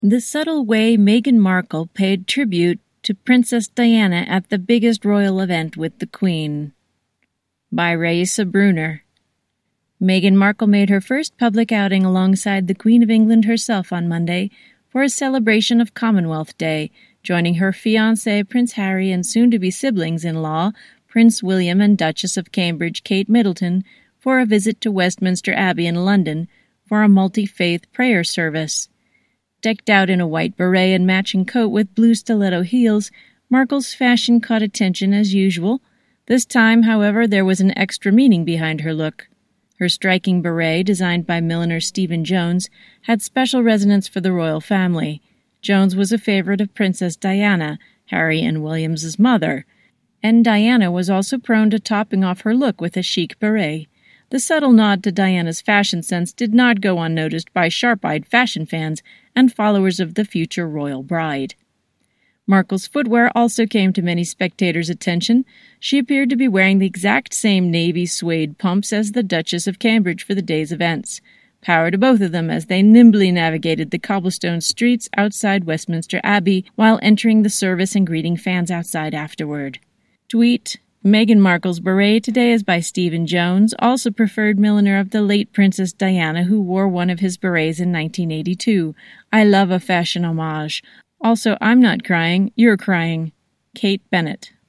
The subtle way Meghan Markle paid tribute to Princess Diana at the biggest royal event with the Queen. By Raissa Bruner. Meghan Markle made her first public outing alongside the Queen of England herself on Monday for a celebration of Commonwealth Day, joining her fiancé Prince Harry and soon-to-be siblings-in-law Prince William and Duchess of Cambridge Kate Middleton for a visit to Westminster Abbey in London for a multi-faith prayer service. Decked out in a white beret and matching coat with blue stiletto heels, Markle's fashion caught attention as usual. This time, however, there was an extra meaning behind her look. Her striking beret, designed by milliner Stephen Jones, had special resonance for the royal family. Jones was a favorite of Princess Diana, Harry and William's mother, and Diana was also prone to topping off her look with a chic beret. The subtle nod to Diana's fashion sense did not go unnoticed by sharp-eyed fashion fans and followers of the future royal bride. Markle's footwear also came to many spectators' attention. She appeared to be wearing the exact same navy suede pumps as the Duchess of Cambridge for the day's events. Power to both of them as they nimbly navigated the cobblestone streets outside Westminster Abbey while entering the service and greeting fans outside afterward. Tweet: Meghan Markle's beret today is by Stephen Jones, also preferred milliner of the late Princess Diana, who wore one of his berets in 1982. I love a fashion homage. Also, I'm not crying, you're crying. Kate Bennett.